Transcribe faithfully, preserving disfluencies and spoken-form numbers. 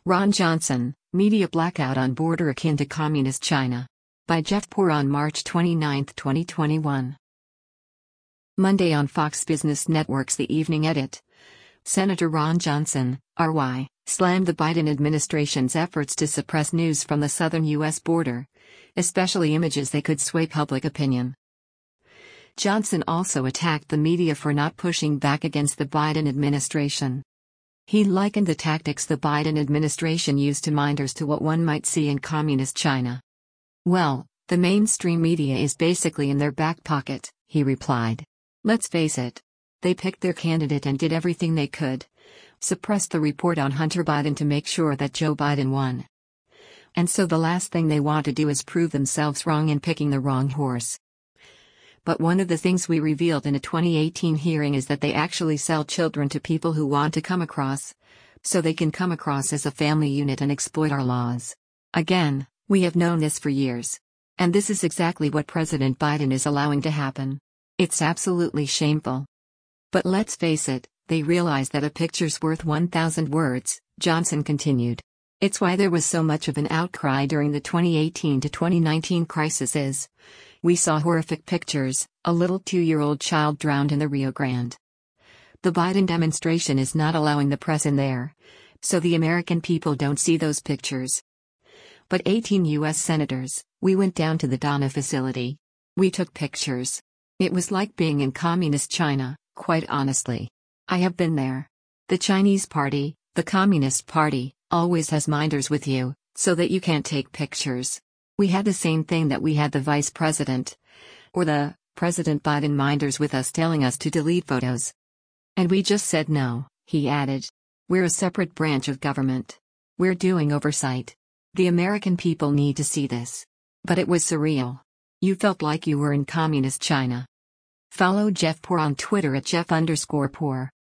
Ron Johnson, Media Blackout on Border Akin to Communist China. By Jeff Poor on March twenty-ninth, twenty twenty-one. Monday on Fox Business Network's The Evening Edit. Senator Ron Johnson, R Y, slammed the Biden administration's efforts to suppress news from the southern U S border, especially images that could sway public opinion. Johnson also attacked the media for not pushing back against the Biden administration. He likened the tactics the Biden administration used to minders to what one might see in communist China. "Well, the mainstream media is basically in their back pocket," he replied. "Let's face it. They picked their candidate and did everything they could. Suppressed the report on Hunter Biden to make sure that Joe Biden won. And so the last thing they want to do is prove themselves wrong in picking the wrong horse. But one of the things we revealed in a twenty eighteen hearing is that they actually sell children to people who want to come across, so they can come across as a family unit and exploit our laws. Again, we have known this for years. And this is exactly what President Biden is allowing to happen. It's absolutely shameful. But let's face it, they realize that a picture's worth one thousand words," Johnson continued. "It's why there was so much of an outcry during the twenty eighteen to twenty nineteen crises. We saw horrific pictures, a little two-year-old child drowned in the Rio Grande. The Biden demonstration is not allowing the press in there, so the American people don't see those pictures. But eighteen U S senators, we went down to the Dana facility. We took pictures. It was like being in communist China, quite honestly. I have been there. The Chinese party, the Communist Party, always has minders with you, so that you can't take pictures. We had the same thing that we had the Vice President, or the President Biden minders with us telling us to delete photos. And we just said no," he added. "We're a separate branch of government. We're doing oversight. The American people need to see this." But it was surreal. You felt like you were in communist China. Follow Jeff Poor on Twitter at Jeff underscore Poor.